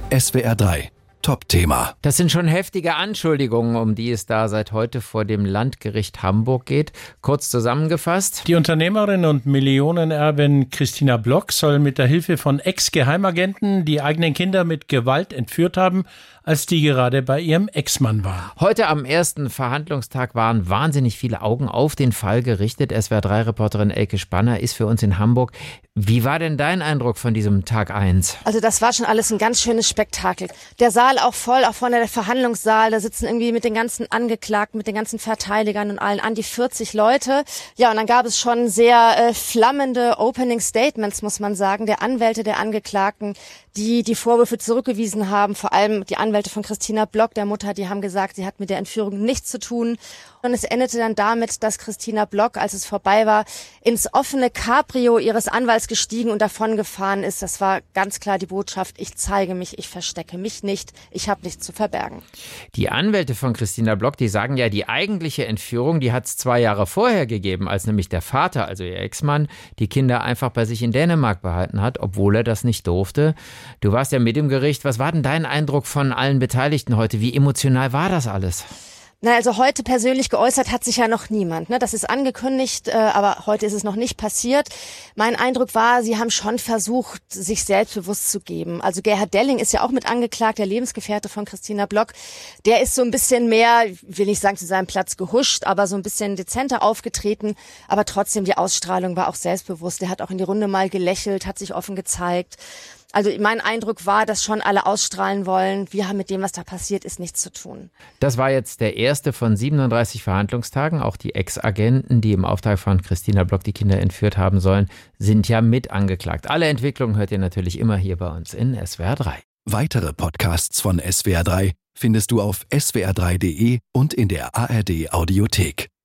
SWR 3 Top-Thema. Das sind schon heftige Anschuldigungen, um die es da seit heute vor dem Landgericht Hamburg geht. Kurz zusammengefasst. Die Unternehmerin und Millionenerbin Christina Block soll mit der Hilfe von Ex-Geheimagenten die eigenen Kinder mit Gewalt entführt haben, als die gerade bei ihrem Ex-Mann war. Heute am ersten Verhandlungstag waren wahnsinnig viele Augen auf den Fall gerichtet. SWR3-Reporterin Elke Spanner ist für uns in Hamburg. Wie war denn dein Eindruck von diesem Tag 1? Also das war schon alles ein ganz schönes Spektakel. Der Saal auch voll, auch vorne der Verhandlungssaal. Da sitzen irgendwie mit den ganzen Angeklagten, mit den ganzen Verteidigern und allen an die 40 Leute. Ja, und dann gab es schon sehr flammende Opening Statements, muss man sagen, der Anwälte der Angeklagten, die Vorwürfe zurückgewiesen haben. Vor allem die Anwälte von Christina Block, der Mutter, die haben gesagt, sie hat mit der Entführung nichts zu tun. Und es endete dann damit, dass Christina Block, als es vorbei war, ins offene Cabrio ihres Anwalts gestiegen und davongefahren ist. Das war ganz klar die Botschaft: Ich zeige mich, ich verstecke mich nicht, ich habe nichts zu verbergen. Die Anwälte von Christina Block, die sagen ja, die eigentliche Entführung, die hat es 2 Jahre vorher gegeben, als nämlich der Vater, also ihr Ex-Mann, die Kinder einfach bei sich in Dänemark behalten hat, obwohl er das nicht durfte. Du warst ja mit im Gericht. Was war denn dein Eindruck von allen Beteiligten heute? Wie emotional war das alles? Na, also heute persönlich geäußert hat sich ja noch niemand. Ne? Das ist angekündigt, aber heute ist es noch nicht passiert. Mein Eindruck war, sie haben schon versucht, sich selbstbewusst zu geben. Also Gerhard Delling ist ja auch mit angeklagt, der Lebensgefährte von Christina Block. Der ist so ein bisschen mehr, will nicht sagen zu seinem Platz gehuscht, aber so ein bisschen dezenter aufgetreten. Aber trotzdem, die Ausstrahlung war auch selbstbewusst. Der hat auch in die Runde mal gelächelt, hat sich offen gezeigt. Also mein Eindruck war, dass schon alle ausstrahlen wollen, wir haben mit dem, was da passiert ist, nichts zu tun. Das war jetzt der erste von 37 Verhandlungstagen. Auch die Ex-Agenten, die im Auftrag von Christina Block die Kinder entführt haben sollen, sind ja mit angeklagt. Alle Entwicklungen hört ihr natürlich immer hier bei uns in SWR 3. Weitere Podcasts von SWR 3 findest du auf swr3.de und in der ARD Audiothek.